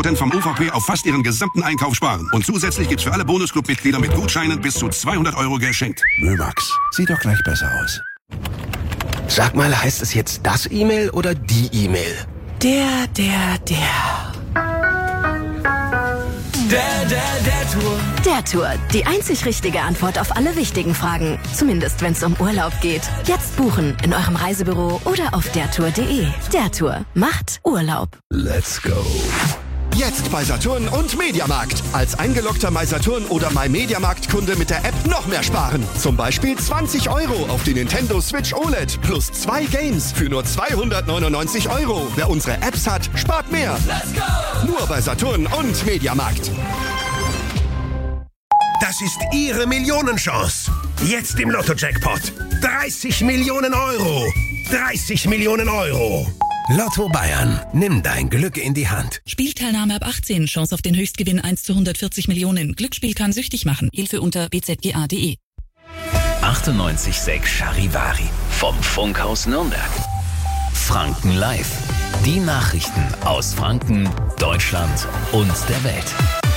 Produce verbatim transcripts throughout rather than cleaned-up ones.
Prozent vom U V P auf fast Ihren gesamten Einkauf sparen. Und zusätzlich gibt's für alle Bonusclub-Mitglieder mit Gutscheinen bis zu zweihundert Euro geschenkt. Mömax, sieht doch gleich besser aus. Sag mal, heißt es jetzt das E-Mail oder die E-Mail? Der, der, der. Der, der, der Tour. Der Tour. Die einzig richtige Antwort auf alle wichtigen Fragen. Zumindest, wenn es um Urlaub geht. Jetzt buchen in eurem Reisebüro oder auf dertour punkt de. Der Tour macht Urlaub. Let's go. Jetzt bei Saturn und Mediamarkt. Als eingeloggter MySaturn oder MyMediamarkt-Kunde mit der App noch mehr sparen. Zum Beispiel zwanzig Euro auf die Nintendo Switch O L E D plus zwei Games für nur zweihundertneunundneunzig Euro. Wer unsere Apps hat, spart mehr. Let's go! Nur bei Saturn und Mediamarkt. Das ist Ihre Millionenchance. Jetzt im Lotto-Jackpot. dreißig Millionen Euro. dreißig Millionen Euro. Lotto Bayern, nimm dein Glück in die Hand. Spielteilnahme ab achtzehn, Chance auf den Höchstgewinn eins zu hundertvierzig Millionen. Glücksspiel kann süchtig machen. Hilfe unter b z g a punkt de. achtundneunzig Komma sechs Charivari vom Funkhaus Nürnberg. Franken Live. Die Nachrichten aus Franken, Deutschland und der Welt.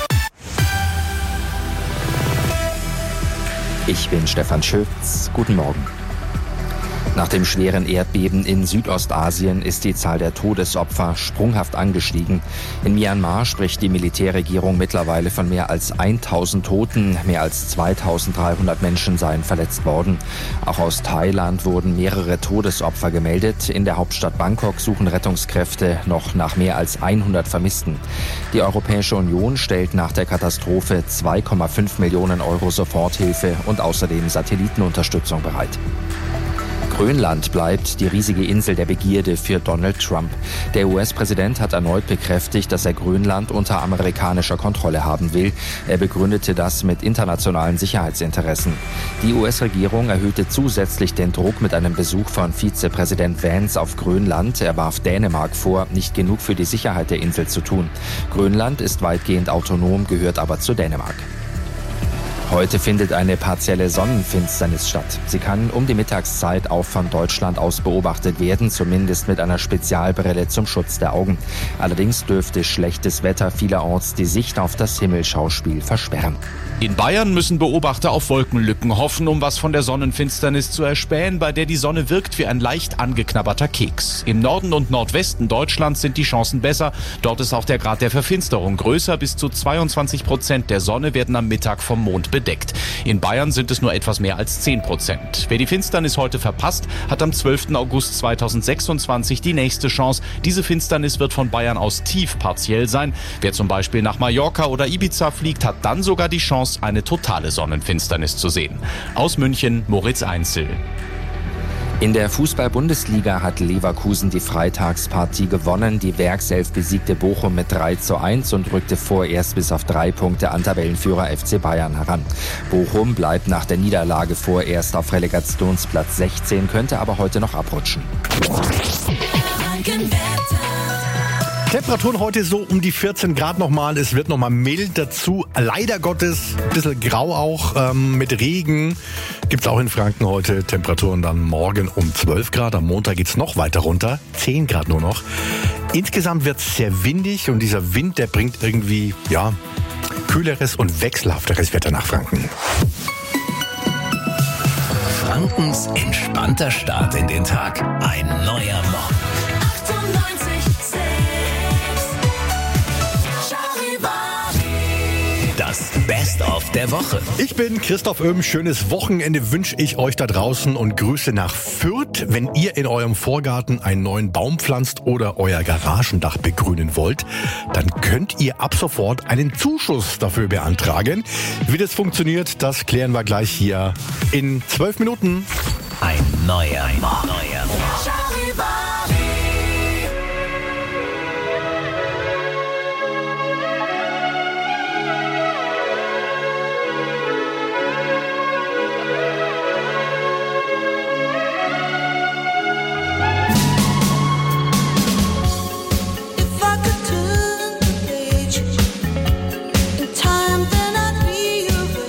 Ich bin Stefan Schütz. Guten Morgen. Nach dem schweren Erdbeben in Südostasien ist die Zahl der Todesopfer sprunghaft angestiegen. In Myanmar spricht die Militärregierung mittlerweile von mehr als tausend Toten. Mehr als zweitausenddreihundert Menschen seien verletzt worden. Auch aus Thailand wurden mehrere Todesopfer gemeldet. In der Hauptstadt Bangkok suchen Rettungskräfte noch nach mehr als hundert Vermissten. Die Europäische Union stellt nach der Katastrophe zwei Komma fünf Millionen Euro Soforthilfe und außerdem Satellitenunterstützung bereit. Grönland bleibt die riesige Insel der Begierde für Donald Trump. Der U S-Präsident hat erneut bekräftigt, dass er Grönland unter amerikanischer Kontrolle haben will. Er begründete das mit internationalen Sicherheitsinteressen. Die U S-Regierung erhöhte zusätzlich den Druck mit einem Besuch von Vizepräsident Vance auf Grönland. Er warf Dänemark vor, nicht genug für die Sicherheit der Insel zu tun. Grönland ist weitgehend autonom, gehört aber zu Dänemark. Heute findet eine partielle Sonnenfinsternis statt. Sie kann um die Mittagszeit auch von Deutschland aus beobachtet werden, zumindest mit einer Spezialbrille zum Schutz der Augen. Allerdings dürfte schlechtes Wetter vielerorts die Sicht auf das Himmelschauspiel versperren. In Bayern müssen Beobachter auf Wolkenlücken hoffen, um was von der Sonnenfinsternis zu erspähen, bei der die Sonne wirkt wie ein leicht angeknabberter Keks. Im Norden und Nordwesten Deutschlands sind die Chancen besser. Dort ist auch der Grad der Verfinsterung größer. Bis zu zweiundzwanzig Prozent der Sonne werden am Mittag vom Mond bedeckt. In Bayern sind es nur etwas mehr als zehn Prozent. Wer die Finsternis heute verpasst, hat am zwölften August zweitausendsechsundzwanzig die nächste Chance. Diese Finsternis wird von Bayern aus tief partiell sein. Wer zum Beispiel nach Mallorca oder Ibiza fliegt, hat dann sogar die Chance, eine totale Sonnenfinsternis zu sehen. Aus München, Moritz Einzel. In der Fußball-Bundesliga hat Leverkusen die Freitagspartie gewonnen. Die Werkself besiegte Bochum mit drei zu eins und rückte vorerst bis auf drei Punkte an Tabellenführer F C Bayern heran. Bochum bleibt nach der Niederlage vorerst auf Relegationsplatz sechzehn, könnte aber heute noch abrutschen. Temperaturen heute so um die vierzehn Grad nochmal. Es wird nochmal mild dazu. Leider Gottes ein bisschen grau auch ähm, mit Regen. Gibt es auch in Franken heute. Temperaturen dann morgen um zwölf Grad. Am Montag geht es noch weiter runter. zehn Grad nur noch. Insgesamt wird es sehr windig und dieser Wind, der bringt irgendwie, ja, kühleres und wechselhafteres Wetter nach Franken. Frankens entspannter Start in den Tag. Ein neuer Morgen. Das Best-of der Woche. Ich bin Christoph Oehm. Schönes Wochenende wünsche ich euch da draußen und Grüße nach Fürth. Wenn ihr in eurem Vorgarten einen neuen Baum pflanzt oder euer Garagendach begrünen wollt, dann könnt ihr ab sofort einen Zuschuss dafür beantragen. Wie das funktioniert, das klären wir gleich hier in zwölf Minuten. Ein neuer Morgen. Neuer Morgen.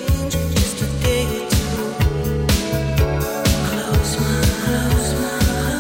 Close my, close my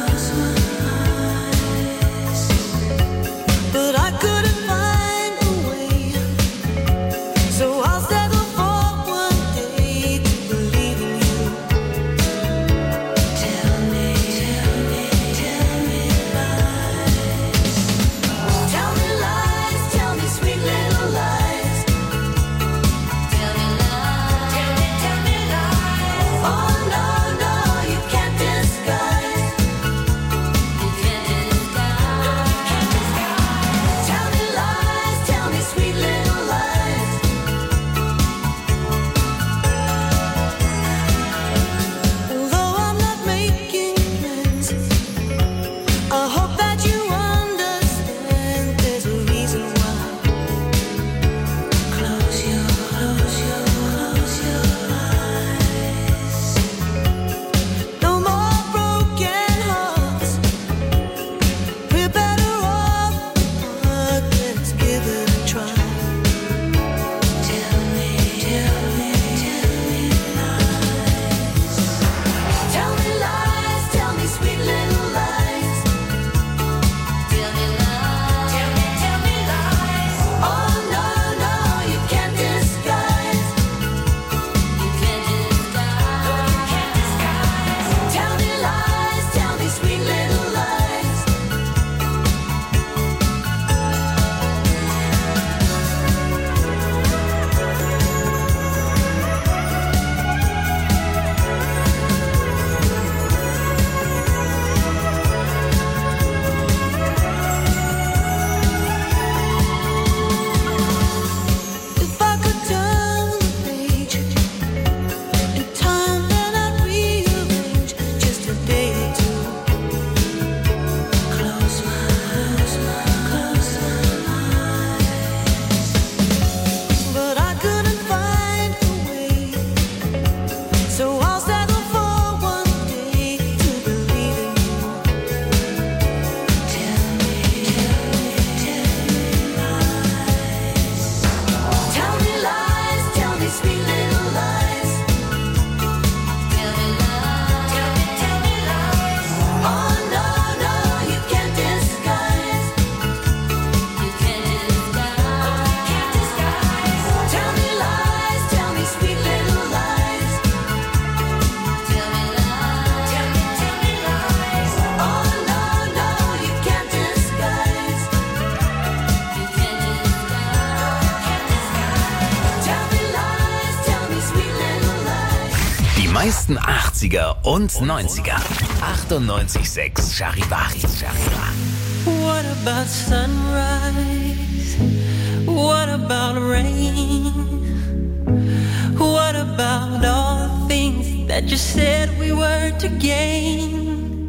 meisten achtziger und neunziger. achtundneunzig Komma sechs Charivari. What about sunrise? What about rain? What about all the things that you said we were to gain?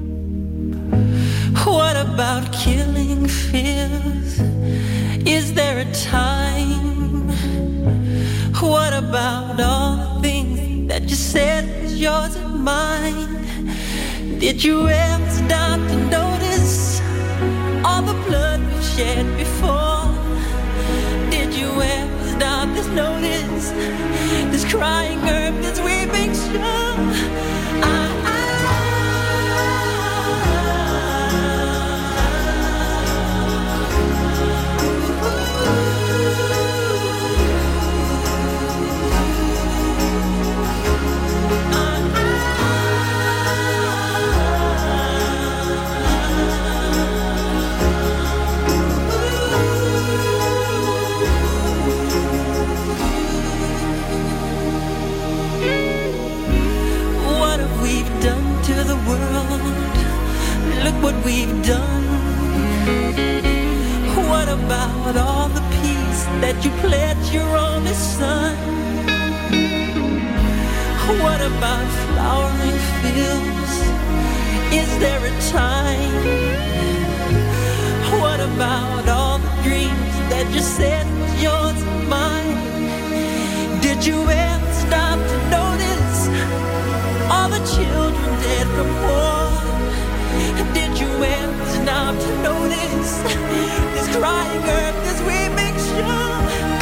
What about killing fears? Is there a time? What about all the things that you said was yours and mine? Did you ever stop to notice all the blood we've shed before? Did you ever stop to notice this crying earth, this weeping shore? I what we've done. What about all the peace that you pledged your only son? What about flowering fields? Is there a time? What about all the dreams that you said was yours and mine? Did you ever stop to notice all the children dead from war? Did you ever stop to notice this crying earth, this weeping shore?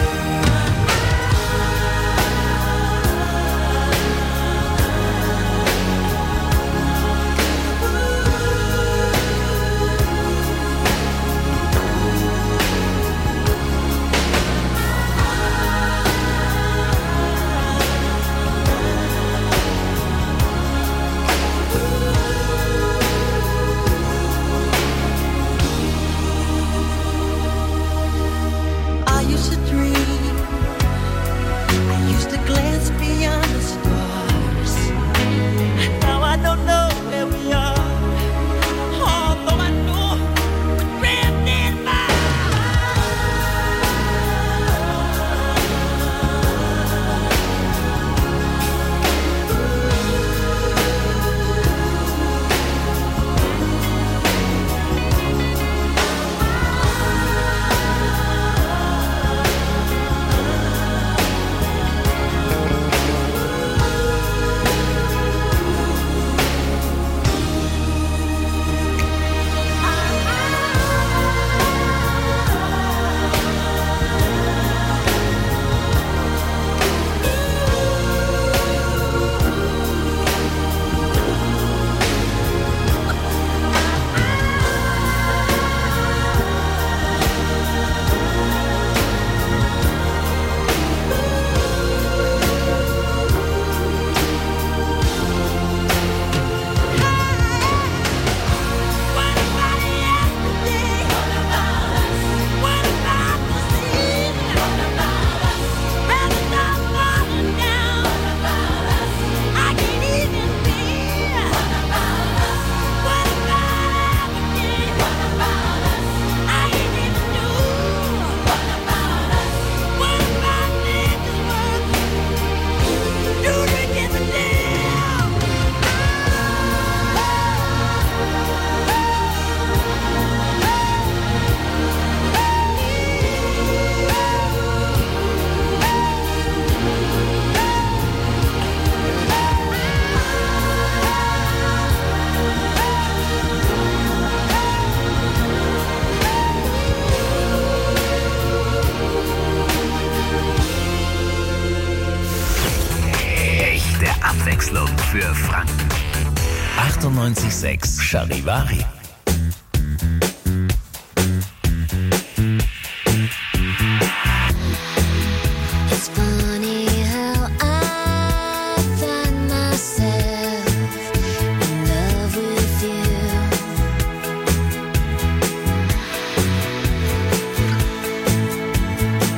Für Franken. achtundneunzig Komma sechs Charivari.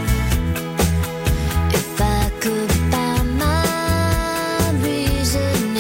If I could buy my reason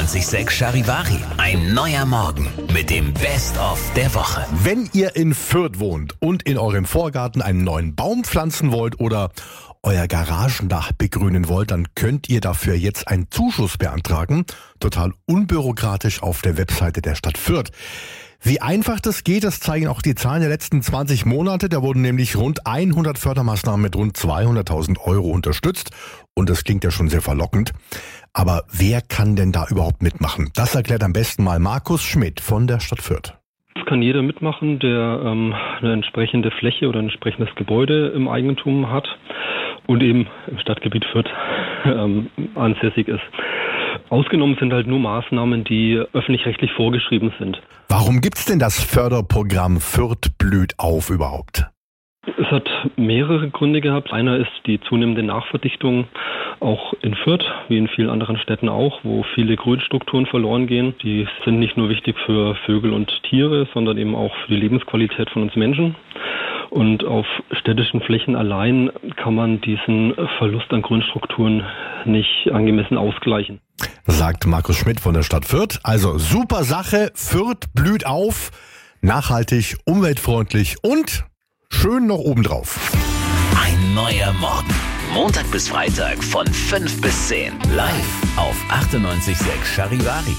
achtundneunzig Komma sechs Charivari. Ein neuer Morgen mit dem Best-of der Woche. Wenn ihr in Fürth wohnt und in eurem Vorgarten einen neuen Baum pflanzen wollt oder euer Garagendach begrünen wollt, dann könnt ihr dafür jetzt einen Zuschuss beantragen. Total unbürokratisch auf der Webseite der Stadt Fürth. Wie einfach das geht, das zeigen auch die Zahlen der letzten zwanzig Monate. Da wurden nämlich rund hundert Fördermaßnahmen mit rund zweihunderttausend Euro unterstützt. Und das klingt ja schon sehr verlockend. Aber wer kann denn da überhaupt mitmachen? Das erklärt am besten mal Markus Schmidt von der Stadt Fürth. Das kann jeder mitmachen, der ähm, eine entsprechende Fläche oder ein entsprechendes Gebäude im Eigentum hat und eben im Stadtgebiet Fürth ähm, ansässig ist. Ausgenommen sind halt nur Maßnahmen, die öffentlich-rechtlich vorgeschrieben sind. Warum gibt's denn das Förderprogramm Fürth blüht auf überhaupt? Es hat mehrere Gründe gehabt. Einer ist die zunehmende Nachverdichtung, auch in Fürth, wie in vielen anderen Städten auch, wo viele Grünstrukturen verloren gehen. Die sind nicht nur wichtig für Vögel und Tiere, sondern eben auch für die Lebensqualität von uns Menschen. Und auf städtischen Flächen allein kann man diesen Verlust an Grünstrukturen nicht angemessen ausgleichen. Sagt Markus Schmidt von der Stadt Fürth. Also super Sache, Fürth blüht auf, nachhaltig, umweltfreundlich und schön noch obendrauf. Ein neuer Morgen. Montag bis Freitag von fünf bis zehn. Live auf achtundneunzig Komma sechs Charivari.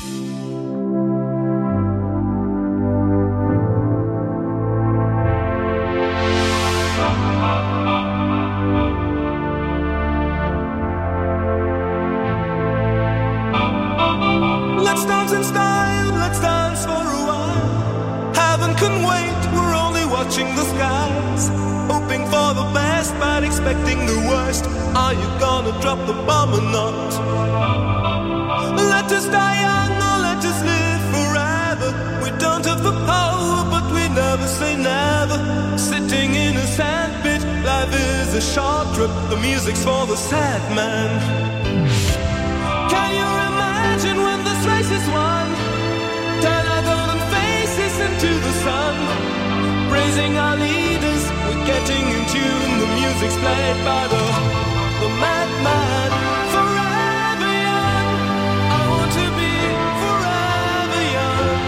Let's dance in style, let's dance for a while. Heaven can wait, we're only watching the skies. Hoping for the best, but expecting the worst. Are you gonna drop the bomb or not? Let us die young or let us live forever. We don't have the power, but we never say never. Sitting in a sandpit, life is a short trip. The music's for the sad man. Can you imagine when this race is won? Turn our golden faces into the sun. Praising our leaders, we're getting in tune. The music's played by the, the madman. Forever young, I want to be forever young.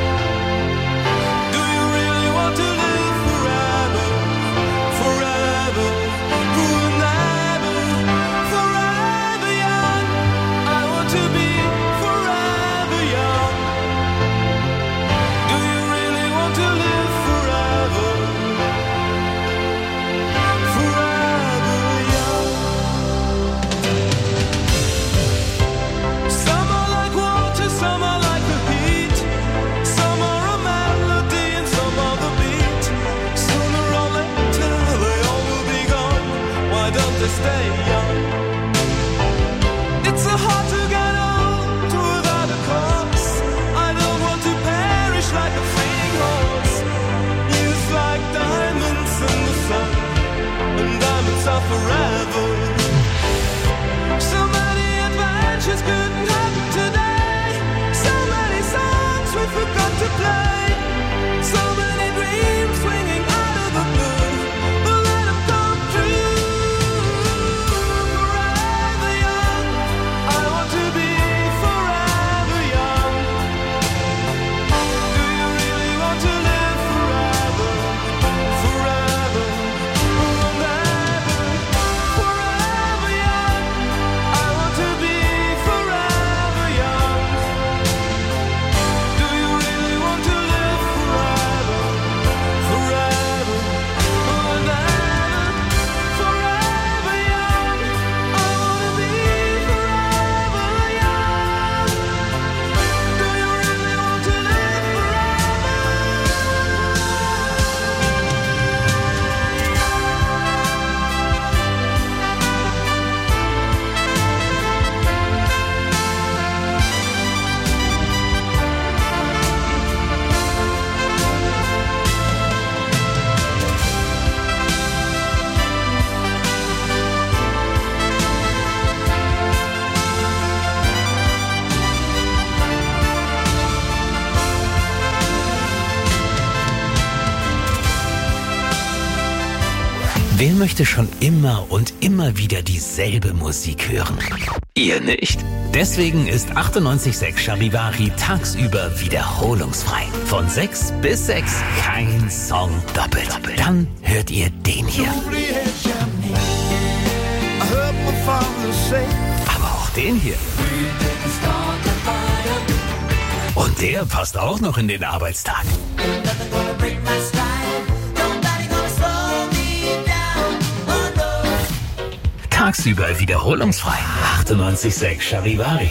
Do you really want to live forever? Forever, forever, forever young. I want to be forever young. Do you really want to live forever? Forever young. Wer möchte schon immer und immer wieder dieselbe Musik hören? Ihr nicht? Deswegen ist achtundneunzig Komma sechs Charivari tagsüber wiederholungsfrei. Von sechs bis sechs kein Song doppelt. Dann hört ihr den hier. Aber auch den hier. Und der passt auch noch in den Arbeitstag. Tagsüber wiederholungsfrei. achtundneunzig Komma sechs Charivari.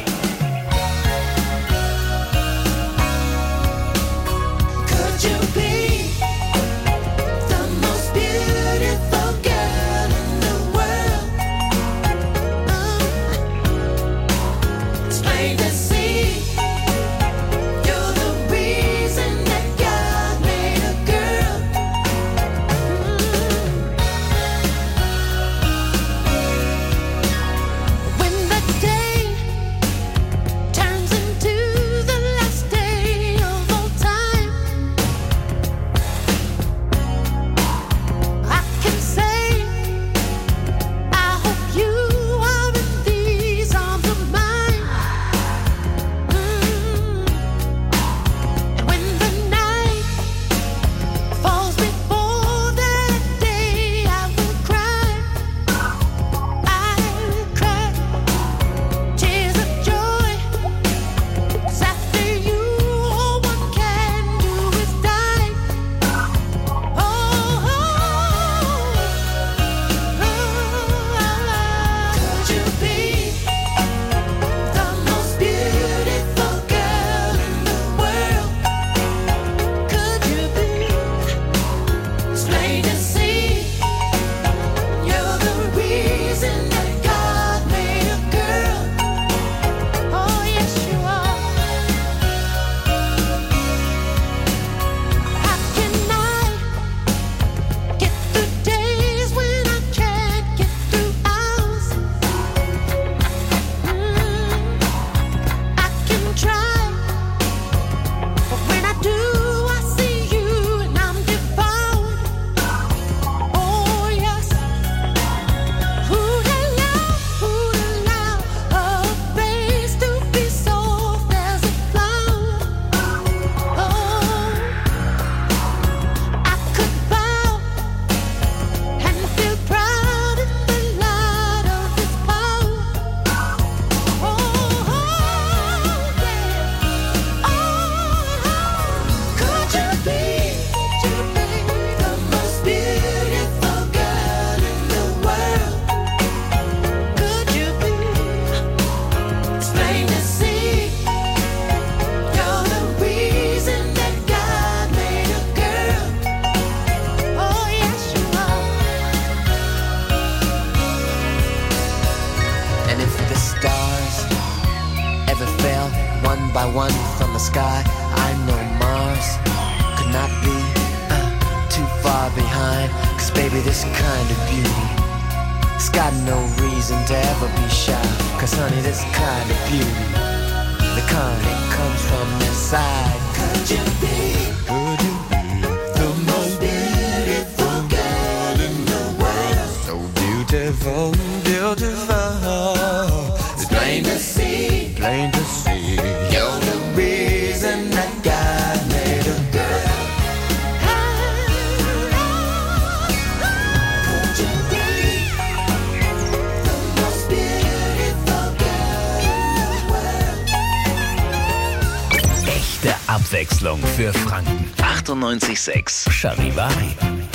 Abwechslung für Franken. achtundneunzig Komma sechs Charivari.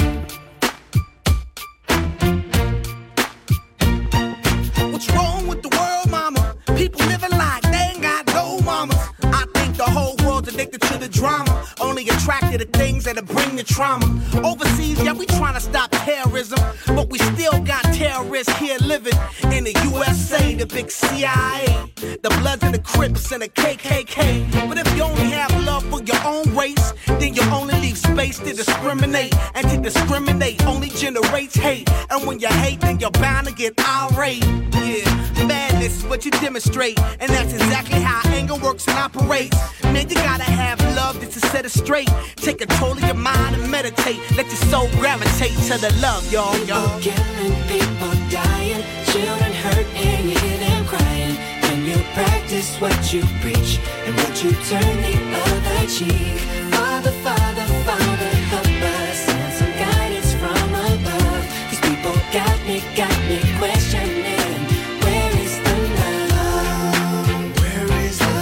What's wrong with the world, mama? People living like they ain't got no mamas. I think the whole world's addicted to the drama. Only attracted to things that'll bring the trauma. Overseas, yeah, we trying to stop terrorism. But we still got terrorists here living in the U S A, the big C I A. The Bloods and the Crips and the K K K. But if you only have love for your own race, then you only leave space to discriminate. And to discriminate only generates hate. And when you hate, then you're bound to get irate. Yeah, madness is what what you demonstrate. And that's exactly how anger works and operates. Man, you gotta have love just to set it straight. Take control of your mind and meditate. Let your soul gravitate to the love, y'all, y'all. People killing, people dying, children hurt and you hear them crying. When you practice what you preach and what you turn the other cheek. Father, Father, Father, help us. Send some guidance from above. These people got me, got me questioning. Where is the love? Where is the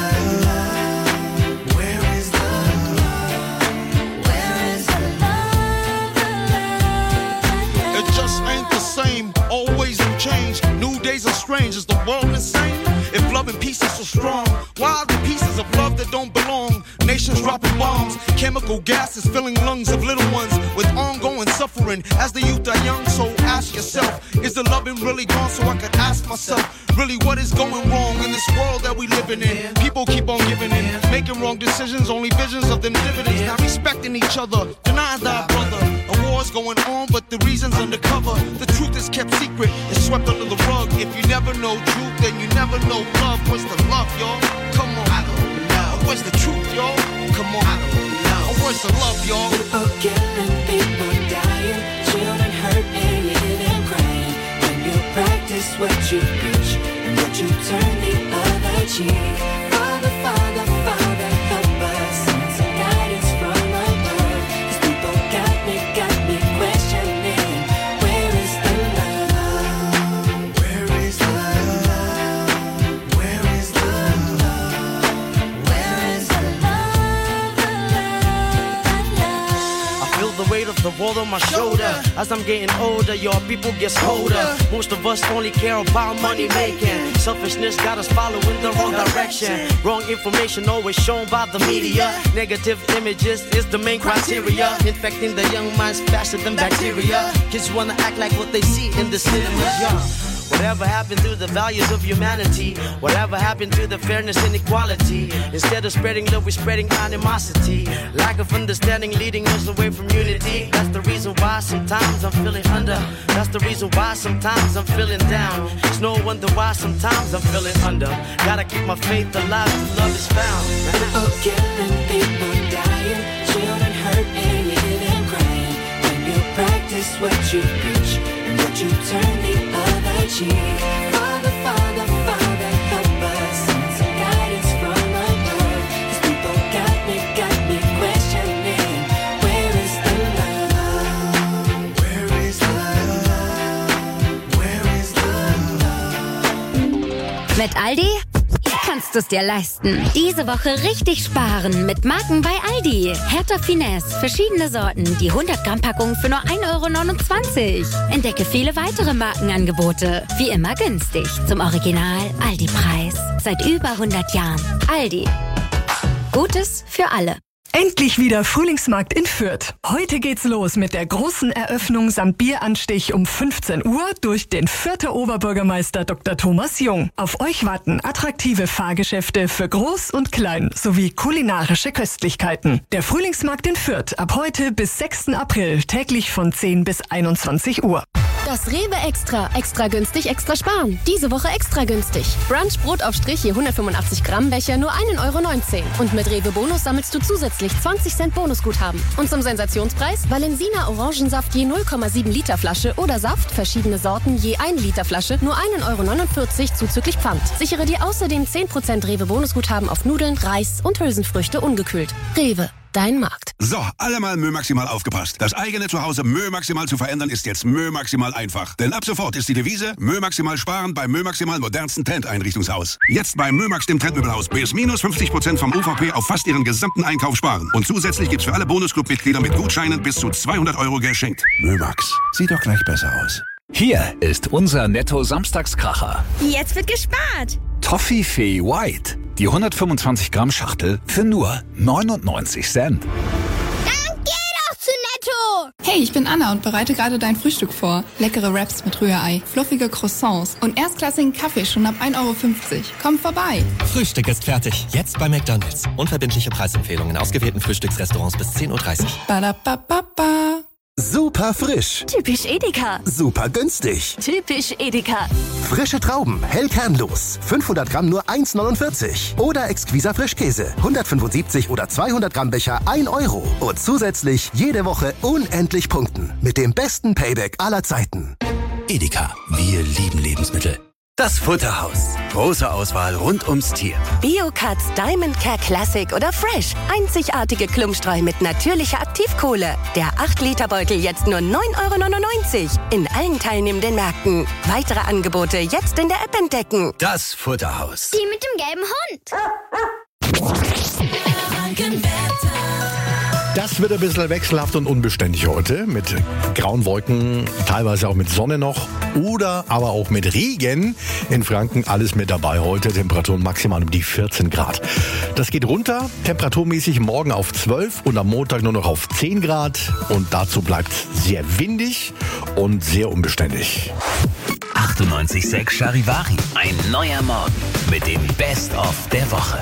love? Where is the love? Where is the love? The love, the love? It just ain't the same. Always new change. New days are strange. Is the world insane? If love and peace is so strong, why are the pieces of love that don't belong? Nations dropping bombs, chemical gases filling lungs of little ones with ongoing suffering as the youth are young. So ask yourself, is the loving really gone? So I could ask myself, really what is going wrong in this world that we living in? People keep on giving in, making wrong decisions, only visions of them dividends. Not respecting each other, denying thy brother. A war's going on, but the reason's undercover. The truth is kept secret, it's swept under the rug. If you never know truth, then you never know love. What's the love, y'all? Come on. I don't know. Where's the truth, y'all? Come on. I don't know. Where's the love, y'all? People killing, people dying, children hurt and you hear them crying. When you practice what you preach and what you turn the other cheek. Father, Father, Father, help us. Send some guidance from above. These people got me, got me questioning. Where is the love? Where is the love? Where is the love? Where is the love? The love, the love. I feel the weight of the world on my shoulder. As I'm getting older, your people gets colder. Most of us only care about money making. Selfishness got us following the wrong direction. Wrong information always shown by the media. Negative images is the main criteria. Infecting the young minds faster than bacteria. Kids wanna act like what they see in the cinemas, yeah. Whatever happened to the values of humanity? Whatever happened to the fairness and equality? Instead of spreading love, we're spreading animosity. Lack of understanding leading us away from unity. That's the reason why sometimes I'm feeling under. That's the reason why sometimes I'm feeling down. It's no wonder why sometimes I'm feeling under. Gotta keep my faith alive till love is found. People killing, people dying, children hurt and you hear them crying. When you practice what you preach and what you turn the other cheek. Father, Father, Father, help us. Send some guidance from above. These people got me, got me questioning. Where is the love? Where is the love? Where is the love? Mit Aldi kannst du es dir leisten. Diese Woche richtig sparen mit Marken bei Aldi. Hertha Finesse, verschiedene Sorten, die hundert Gramm Packung für nur ein Euro neunundzwanzig. Entdecke viele weitere Markenangebote. Wie immer günstig. Zum Original Aldi-Preis. Seit über hundert Jahren. Aldi. Gutes für alle. Endlich wieder Frühlingsmarkt in Fürth. Heute geht's los mit der großen Eröffnung samt Bieranstich um fünfzehn Uhr durch den Fürther Oberbürgermeister Doktor Thomas Jung. Auf euch warten attraktive Fahrgeschäfte für Groß und Klein sowie kulinarische Köstlichkeiten. Der Frühlingsmarkt in Fürth ab heute bis sechsten April täglich von zehn bis einundzwanzig Uhr. Das Rewe Extra. Extra günstig, extra sparen. Diese Woche extra günstig. Brunch Brotaufstrich je hundertfünfundachtzig Gramm Becher nur ein Euro neunzehn. Und mit Rewe Bonus sammelst du zusätzlich zwanzig Cent Bonusguthaben. Und zum Sensationspreis Valensina Orangensaft je null Komma sieben Liter Flasche oder Saft, verschiedene Sorten je ein Liter Flasche, nur ein Euro neunundvierzig zuzüglich Pfand. Sichere dir außerdem zehn Prozent Rewe Bonusguthaben auf Nudeln, Reis und Hülsenfrüchte ungekühlt. Rewe. Dein Markt. So, alle mal Mö Maximal aufgepasst. Das eigene Zuhause Mö Maximal zu verändern ist jetzt Mö Maximal einfach. Denn ab sofort ist die Devise Mö Maximal sparen bei Mö Maximal modernsten Trend-Einrichtungshaus. Jetzt bei Mö Max dem Trendmöbelhaus bis minus fünfzig Prozent vom U V P auf fast ihren gesamten Einkauf sparen. Und zusätzlich gibt's für alle Bonusclub-Mitglieder mit Gutscheinen bis zu zweihundert Euro geschenkt. Mö Max. Sieht doch gleich besser aus. Hier ist unser Netto-Samstagskracher. Jetzt wird gespart. Toffifee White. Die hundertfünfundzwanzig Gramm Schachtel für nur neunundneunzig Cent. Dann geh doch zu Netto! Hey, ich bin Anna und bereite gerade dein Frühstück vor. Leckere Wraps mit Rührei, fluffige Croissants und erstklassigen Kaffee schon ab ein Euro fünfzig. Komm vorbei. Frühstück ist fertig. Jetzt bei McDonald's. Unverbindliche Preisempfehlungen in ausgewählten Frühstücksrestaurants bis zehn Uhr dreißig. Badabababa. Super Ultra frisch. Typisch Edeka. Super günstig. Typisch Edeka. Frische Trauben, hell kernlos. fünfhundert Gramm nur eins neunundvierzig. Oder Exquisa Frischkäse. hundertfünfundsiebzig oder zweihundert Gramm Becher ein Euro. Und zusätzlich jede Woche unendlich punkten. Mit dem besten Payback aller Zeiten. Edeka. Wir lieben Lebensmittel. Das Futterhaus. Große Auswahl rund ums Tier. Bio-Cuts, Diamond Care Classic oder Fresh. Einzigartige Klumpstreu mit natürlicher Aktivkohle. Der acht Liter Beutel jetzt nur neun Euro neunundneunzig. In allen teilnehmenden Märkten. Weitere Angebote jetzt in der App entdecken. Das Futterhaus. Die mit dem gelben Hund. Das wird ein bisschen wechselhaft und unbeständig heute mit grauen Wolken, teilweise auch mit Sonne noch oder aber auch mit Regen. In Franken alles mit dabei heute, Temperaturen maximal um die vierzehn Grad. Das geht runter, temperaturmäßig morgen auf zwölf und am Montag nur noch auf zehn Grad. Und dazu bleibt es sehr windig und sehr unbeständig. achtundneunzig Komma sechs Charivari, ein neuer Morgen mit dem Best-of der Woche.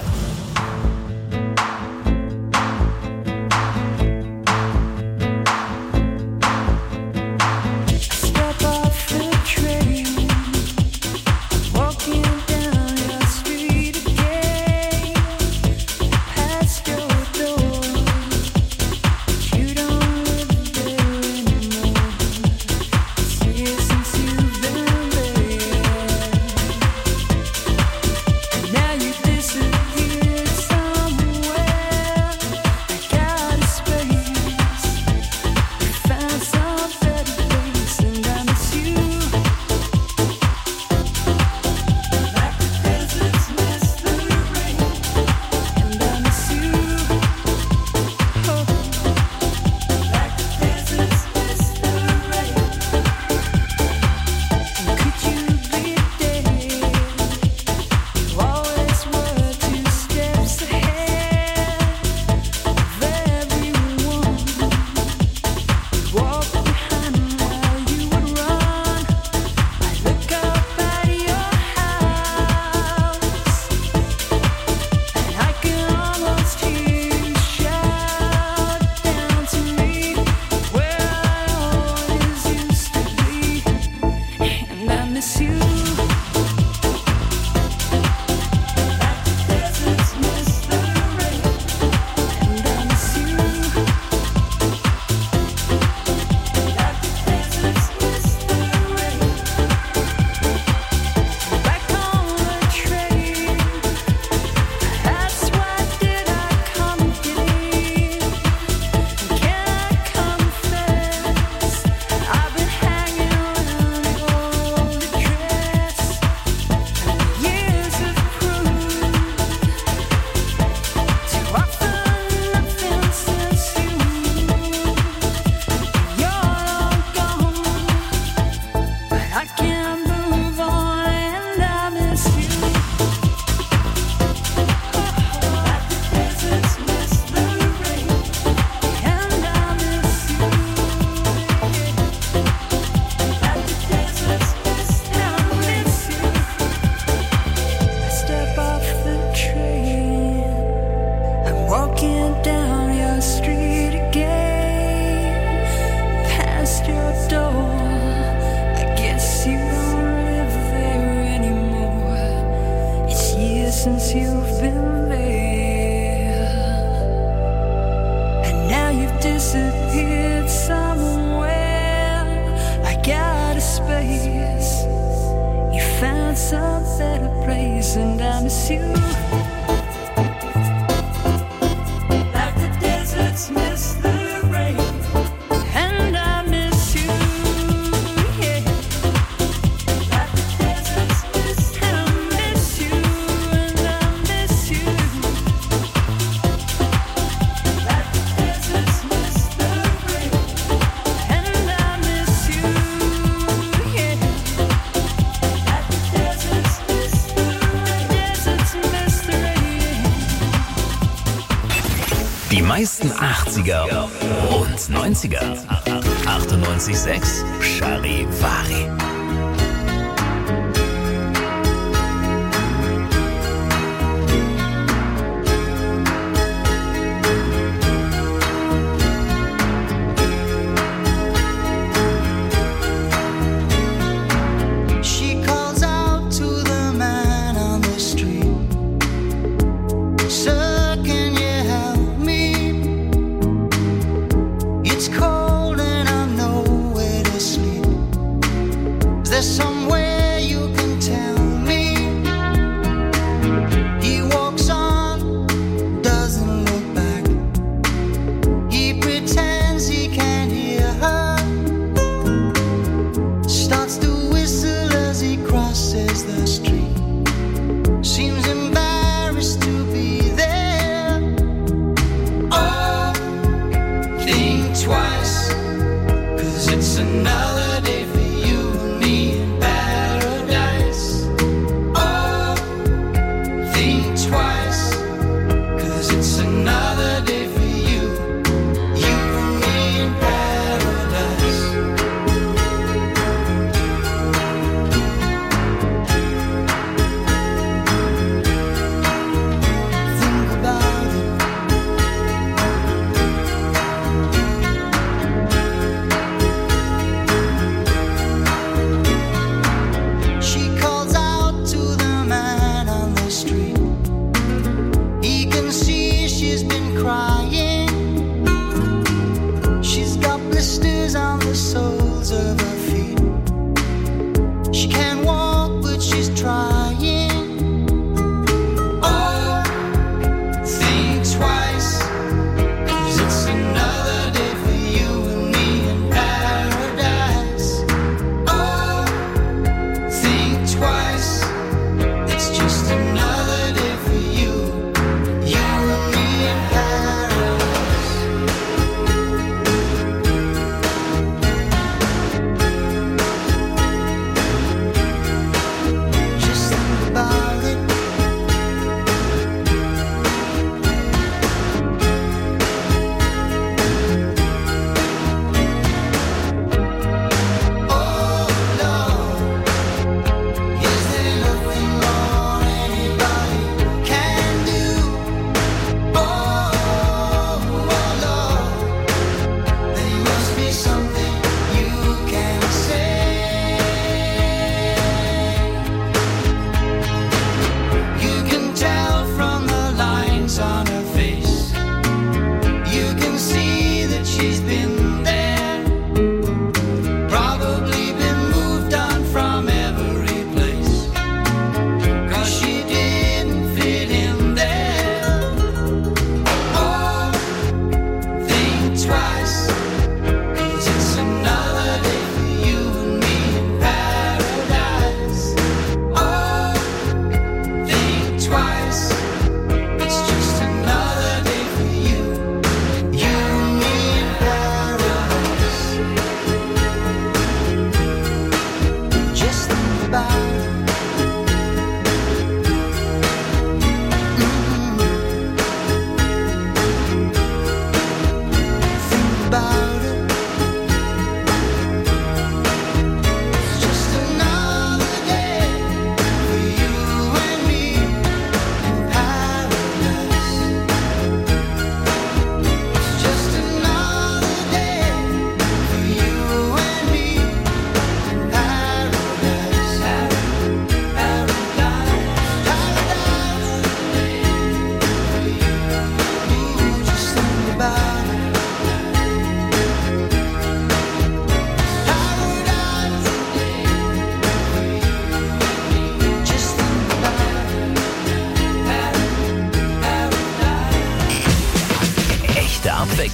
since you've been there. And now you've disappeared somewhere, like out of space. You found some better place, and I miss you. Like the deserts miss the rain. And I miss you, yeah. Like the deserts miss, and I miss you, and I miss you. Like the deserts miss the rain. And I miss you, yeah. Like the deserts miss the rain. Deserts miss the rain. Die meisten achtziger und neunziger. achtundneunzig Komma sechs Charivari.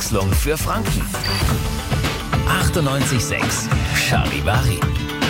Abwechslung für Franken. achtundneunzig Komma sechs Charivari.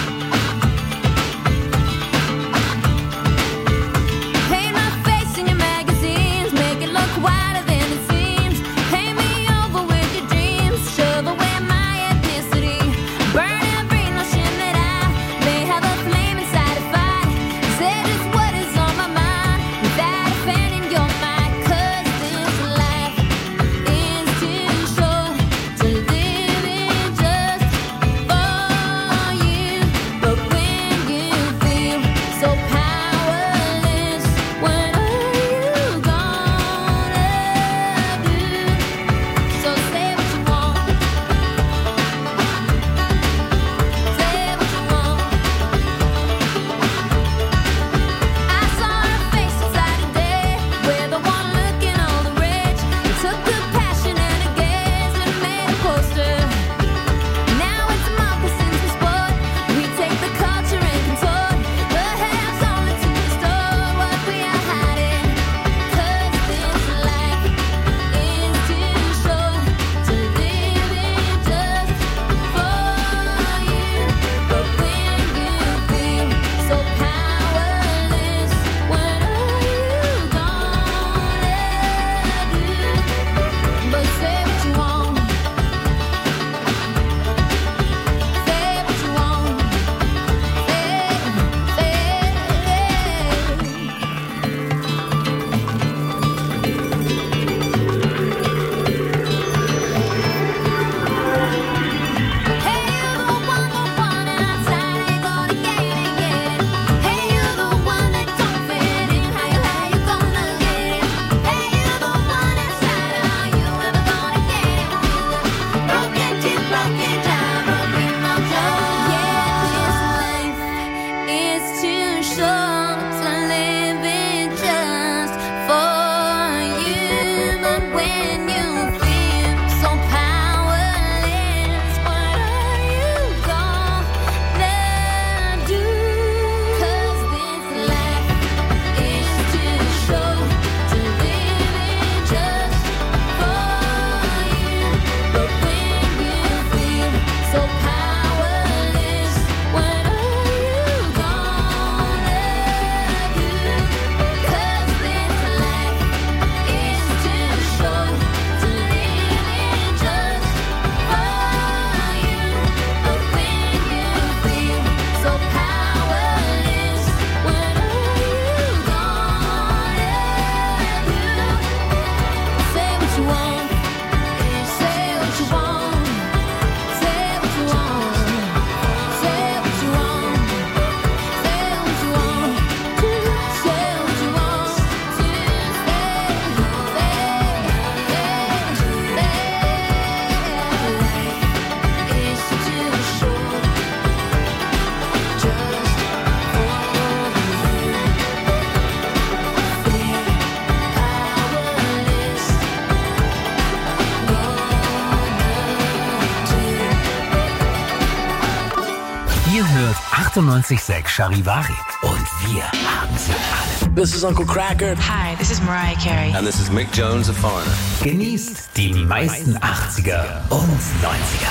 achtundneunzig Komma sechs Charivari. Und wir haben sie alle. This is Uncle Cracker. Hi, this is Mariah Carey. And this is Mick Jones of Foreigner. Genießt die meisten achtziger und neunziger.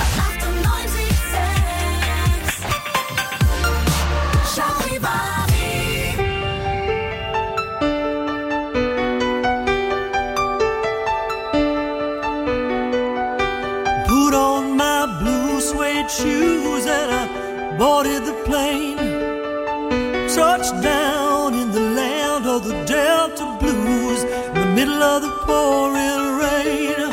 Put on my blue suede shoes and I boarded the plane. Touched down in the land of the Delta Blues, in the middle of the pouring rain.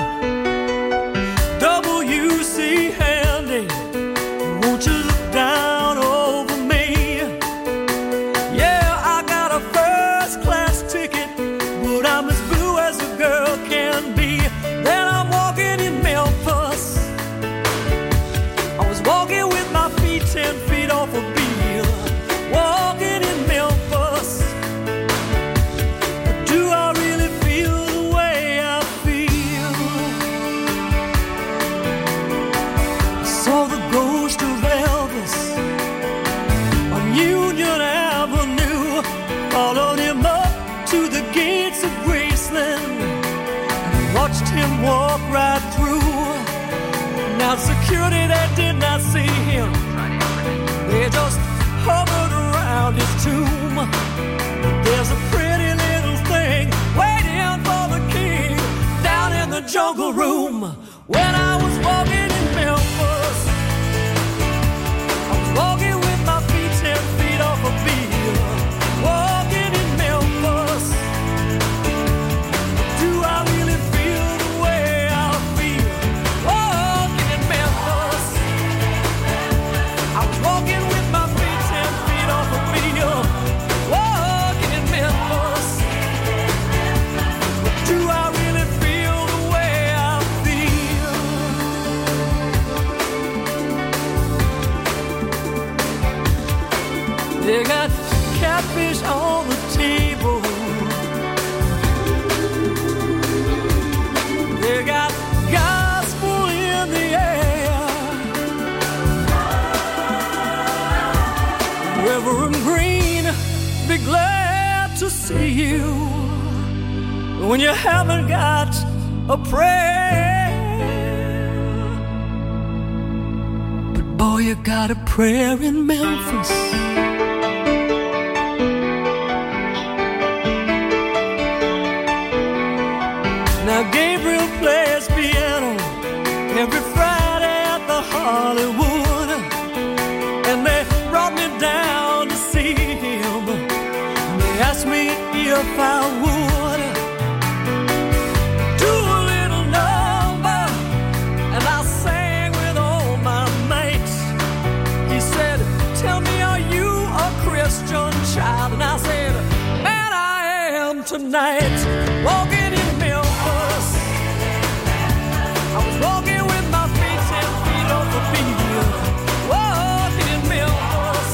W C Handy, won't you look down over me? Yeah, I got a first class ticket, but I'm as blue as a girl can be. Then I'm walking in Memphis. I was walking with my feet ten feet off a beam. Walking in Memphis. But do I really feel the way I feel? I saw the ghost of Elvis on Union Avenue. Followed him up to the gates of Graceland and watched him walk right through. security that did not see him. They just hovered around his tomb. There's a pretty little thing waiting for the king down in the jungle room. When I was walking in Memphis, I was walking with my feet ten feet off a beat. Walking in Memphis, do I really feel the way I feel? Walking in Memphis, I was walking with my feet ten feet off a beat. Walking in Memphis, do I really feel the way I feel? They got catfish on the table. They got gospel in the air. Reverend Green, be glad to see you when you haven't got a prayer. But boy, you got a prayer in Memphis. Now Gabriel plays piano every Friday at the Hollywood, and they brought me down to see him. They asked me if I would do a little number, and I sang with all my mates. He said, tell me, are you a Christian child? And I said, man, I am tonight. Walking in Memphis, I was walking with my feet ten feet off the beat. Walking in Memphis,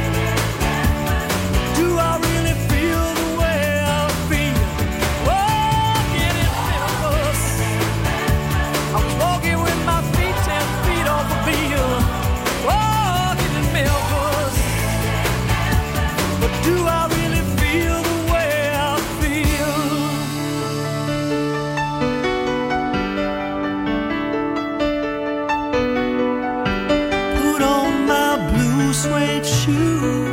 do I really feel the way I feel? Walking in Memphis, I was walking with my feet ten feet off the beat. Walking in Memphis, but do I really feel the way I feel? Put on my blue suede shoes.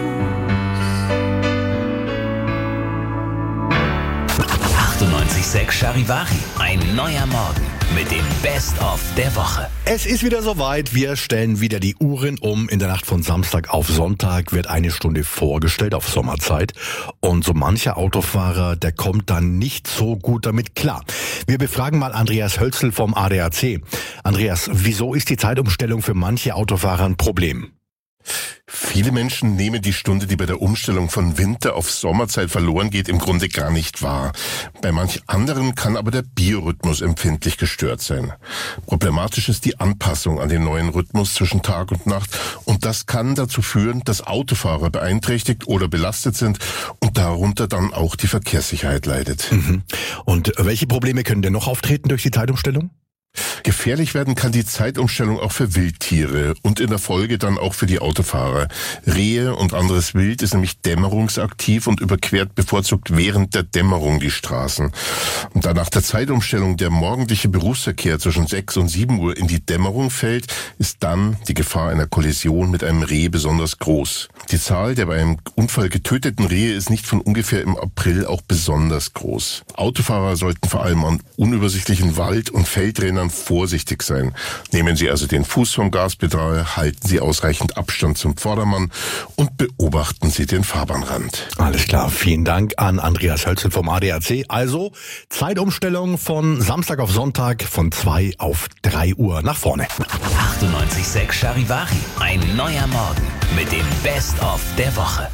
achtundneunzig Komma sechs Charivari. Ein neuer Morgen mit dem Best-of der Woche. Es ist wieder soweit. Wir stellen wieder die Uhren um. In der Nacht von Samstag auf Sonntag wird eine Stunde vorgestellt auf Sommerzeit. Und so mancher Autofahrer, der kommt dann nicht so gut damit klar. Wir befragen mal Andreas Hölzel vom A D A C. Andreas, wieso ist die Zeitumstellung für manche Autofahrer ein Problem? Viele Menschen nehmen die Stunde, die bei der Umstellung von Winter auf Sommerzeit verloren geht, im Grunde gar nicht wahr. Bei manch anderen kann aber der Biorhythmus empfindlich gestört sein. Problematisch ist die Anpassung an den neuen Rhythmus zwischen Tag und Nacht, und das kann dazu führen, dass Autofahrer beeinträchtigt oder belastet sind und darunter dann auch die Verkehrssicherheit leidet. Mhm. Und welche Probleme können denn noch auftreten durch die Zeitumstellung? Gefährlich werden kann die Zeitumstellung auch für Wildtiere und in der Folge dann auch für die Autofahrer. Rehe und anderes Wild ist nämlich dämmerungsaktiv und überquert bevorzugt während der Dämmerung die Straßen. Und da nach der Zeitumstellung der morgendliche Berufsverkehr zwischen sechs und sieben Uhr in die Dämmerung fällt, ist dann die Gefahr einer Kollision mit einem Reh besonders groß. Die Zahl der bei einem Unfall getöteten Rehe ist nicht von ungefähr im April auch besonders groß. Autofahrer sollten vor allem an unübersichtlichen Wald- und Feldrändern vorsichtig sein. Nehmen Sie also den Fuß vom Gaspedal, halten Sie ausreichend Abstand zum Vordermann und beobachten Sie den Fahrbahnrand. Alles klar, vielen Dank an Andreas Hölzel vom A D A C. Also Zeitumstellung von Samstag auf Sonntag von zwei auf drei Uhr nach vorne. achtundneunzig Komma sechs Charivari. Ein neuer Morgen mit dem Best-of der Woche.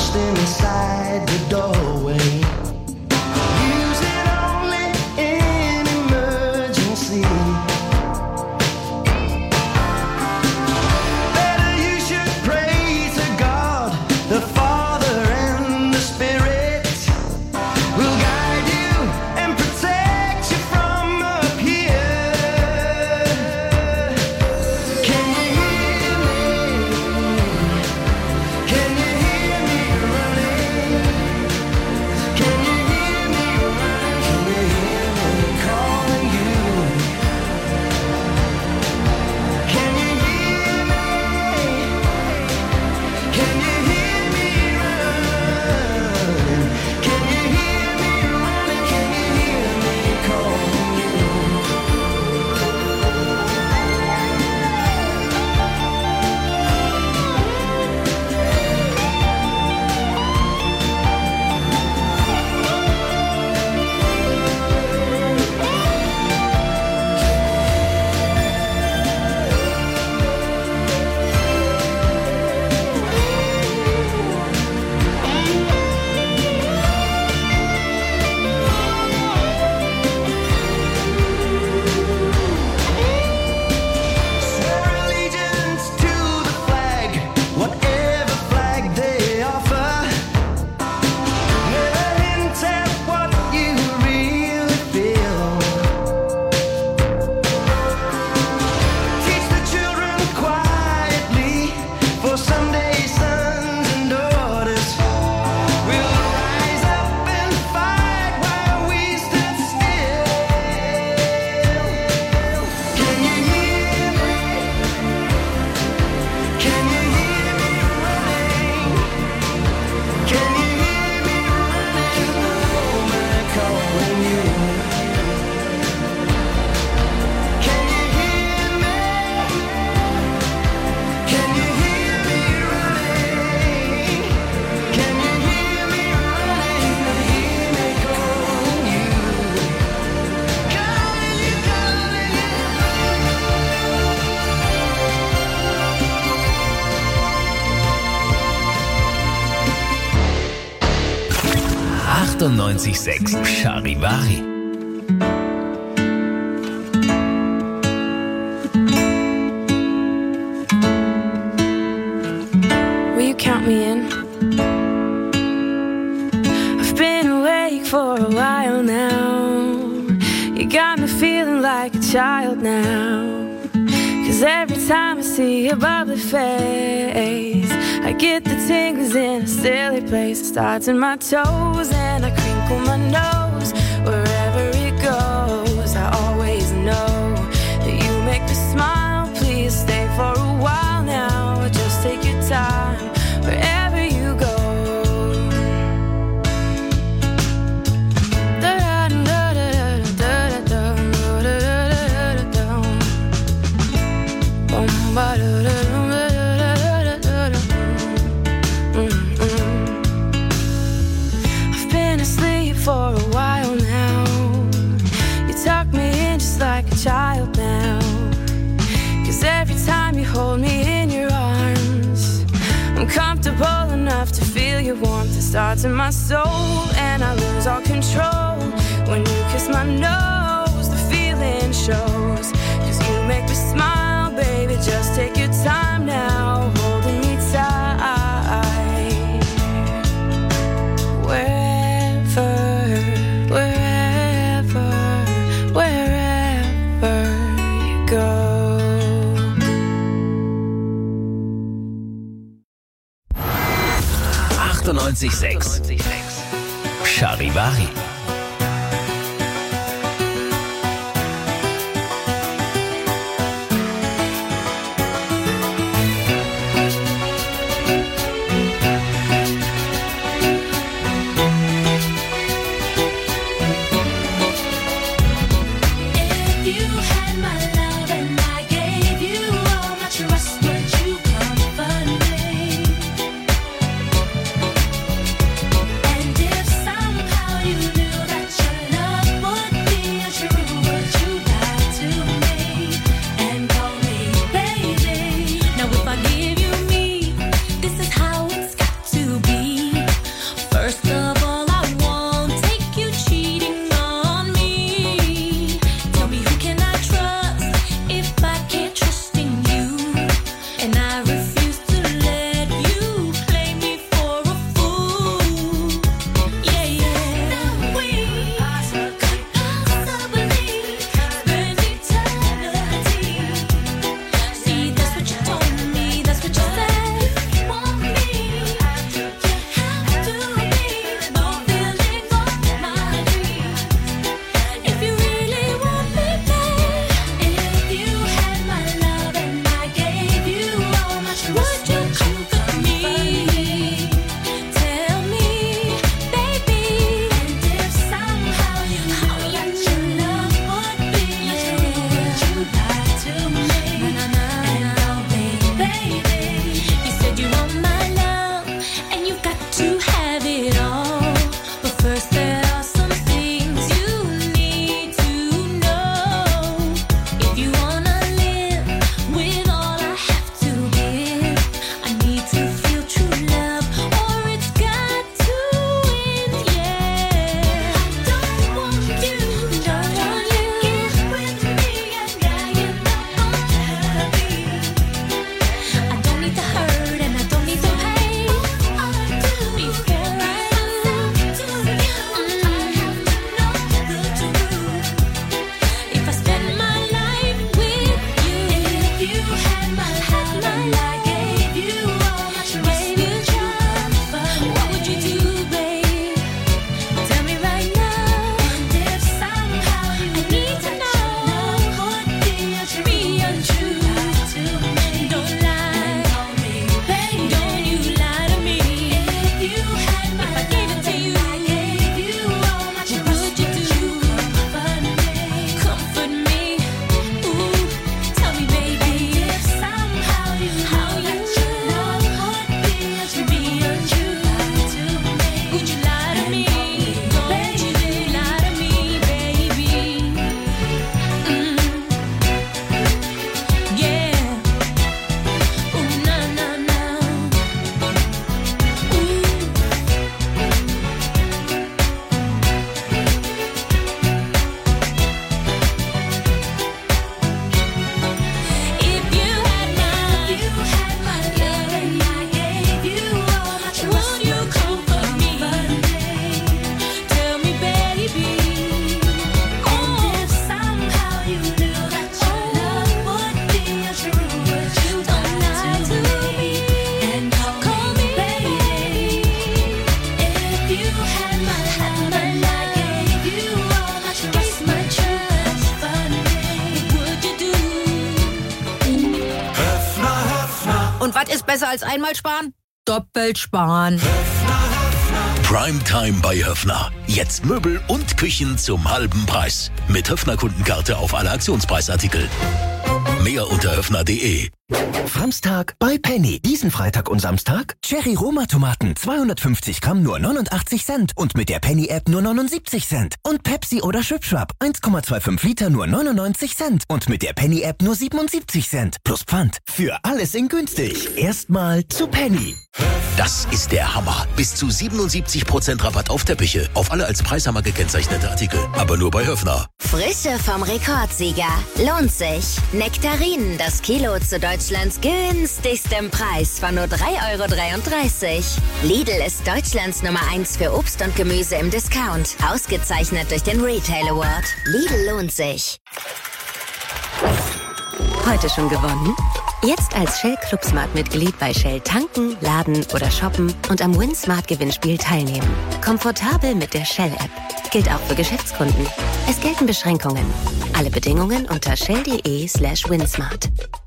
stand inside the doorway. Use it only in emergency. Better you should pray to God, the Father and the Spirit will guide you and protect you from up here. Can you hear me? Can you hear me running? Can you hear me running? Can you hear me calling you? Can you hear me? Can you hear me running? Can you hear me running? Can you hear me calling you? Swear allegiance to the flag, whatever flag they offer. Never hint at what you really feel. Teach the children quietly, for someday sons and daughters will rise up and fight while we stood still. Can you hear me? Can you hear me running? Can you hear me running? Home and calling you. Can you hear me? Can you hear me running? Can you hear me running? Hear me calling you. Calling you, calling you. achtundneunzig Komma sechs Charivari. Will you count me in? I've been awake for a while now. You got me feeling like a child now. Cause every time I see your bubbly face, I get the tingles in a silly place. It starts in my toes and I crinkle my nose. Wherever it goes, I always know that you make me smile. Please stay for a while now. Just take your time wherever you go. I've been asleep for a while now. You tuck me in just like a child now. Cause every time you hold me in your arms, I'm comfortable enough to feel your warmth. It starts in my soul and I lose all control. When you kiss my nose, the feeling shows. Cause you make me smile, baby, just take your time now, holding me tight. Wherever, wherever, wherever you go. achtundneunzig Komma sechs Charivari. And if somehow you knew Besser als einmal sparen? Doppelt sparen. Primetime bei Höffner. Jetzt Möbel und Küchen zum halben Preis. Mit Höffner-Kundenkarte auf alle Aktionspreisartikel. Mehr unter höffner punkt de. Samstag bei Penny. Diesen Freitag und Samstag Cherry Roma Tomaten zweihundertfünfzig Gramm nur neunundachtzig Cent und mit der Penny App nur neunundsiebzig Cent. Und Pepsi oder Schwipschwap eins Komma fünfundzwanzig Liter nur neunundneunzig Cent und mit der Penny App nur siebenundsiebzig Cent. Plus Pfand. Für alles in günstig. Erstmal zu Penny. Das ist der Hammer. Bis zu siebenundsiebzig Prozent Rabatt auf Teppiche. Auf alle als Preishammer gekennzeichnete Artikel. Aber nur bei Höffner. Frische vom Rekordsieger. Lohnt sich. Nektarinen, das Kilo zu Deutschlands günstigstem Preis von nur drei Euro dreiunddreißig. Lidl ist Deutschlands Nummer eins für Obst und Gemüse im Discount. Ausgezeichnet durch den Retail Award. Lidl lohnt sich. Heute schon gewonnen? Jetzt als Shell Club Smart Mitglied bei Shell tanken, laden oder shoppen und am Win Smart Gewinnspiel teilnehmen. Komfortabel mit der Shell App. Gilt auch für Geschäftskunden. Es gelten Beschränkungen. Alle Bedingungen unter shell.de slash winsmart.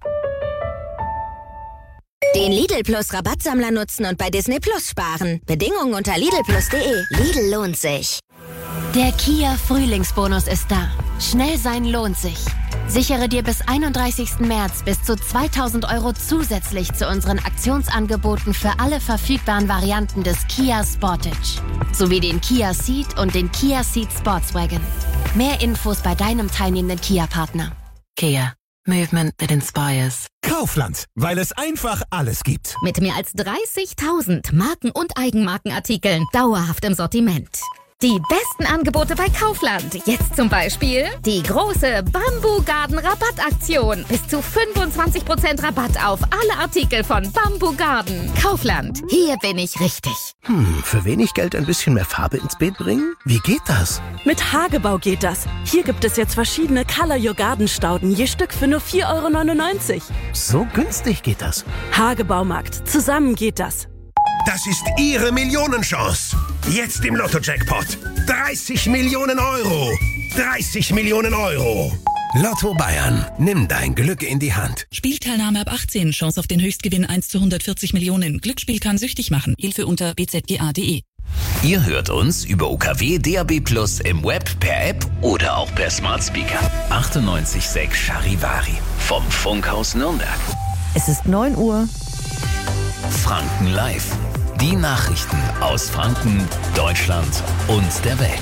Den Lidl Plus Rabattsammler nutzen und bei Disney Plus sparen. Bedingungen unter lidl plus punkt de. Lidl lohnt sich. Der Kia Frühlingsbonus ist da. Schnell sein lohnt sich. Sichere dir bis einunddreißigsten März bis zu zweitausend Euro zusätzlich zu unseren Aktionsangeboten für alle verfügbaren Varianten des Kia Sportage. Sowie den Kia Ceed und den Kia Ceed Sportswagen. Mehr Infos bei deinem teilnehmenden Kia-Partner. Kia. Movement that inspires. Kaufland, weil es einfach alles gibt. Mit mehr als dreißigtausend Marken- und Eigenmarkenartikeln dauerhaft im Sortiment. Die besten Angebote bei Kaufland. Jetzt zum Beispiel die große Bamboo Garden Rabattaktion. Bis zu fünfundzwanzig Prozent Rabatt auf alle Artikel von Bamboo Garden. Kaufland, hier bin ich richtig. Hm, für wenig Geld ein bisschen mehr Farbe ins Beet bringen? Wie geht das? Mit Hagebau geht das. Hier gibt es jetzt verschiedene Color Your Garden Stauden, je Stück für nur vier Euro neunundneunzig. So günstig geht das. Hagebaumarkt, zusammen geht das. Das ist Ihre Millionenchance. Jetzt im Lotto-Jackpot. dreißig Millionen Euro. dreißig Millionen Euro. Lotto Bayern. Nimm dein Glück in die Hand. Spielteilnahme ab achtzehn. Chance auf den Höchstgewinn eins zu hundertvierzig Millionen. Glücksspiel kann süchtig machen. Hilfe unter b z g a punkt de. Ihr hört uns über U K W D A B Plus im Web, per App oder auch per Smart Speaker. achtundneunzig Komma sechs Charivari vom Funkhaus Nürnberg. Es ist neun Uhr. Franken Live. Die Nachrichten aus Franken, Deutschland und der Welt.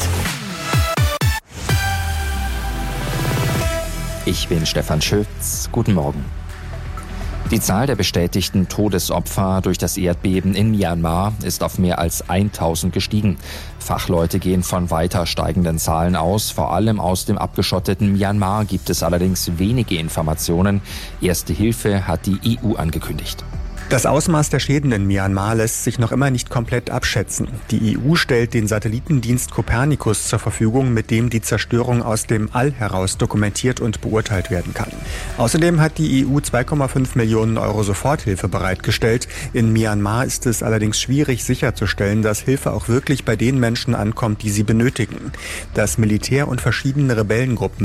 Ich bin Stefan Schütz. Guten Morgen. Die Zahl der bestätigten Todesopfer durch das Erdbeben in Myanmar ist auf mehr als tausend gestiegen. Fachleute gehen von weiter steigenden Zahlen aus. Vor allem aus dem abgeschotteten Myanmar gibt es allerdings wenige Informationen. Erste Hilfe hat die E U angekündigt. Das Ausmaß der Schäden in Myanmar lässt sich noch immer nicht komplett abschätzen. Die E U stellt den Satellitendienst Copernicus zur Verfügung, mit dem die Zerstörung aus dem All heraus dokumentiert und beurteilt werden kann. Außerdem hat die E U zwei Komma fünf Millionen Euro Soforthilfe bereitgestellt. In Myanmar ist es allerdings schwierig sicherzustellen, dass Hilfe auch wirklich bei den Menschen ankommt, die sie benötigen. Das Militär und verschiedene Rebellengruppen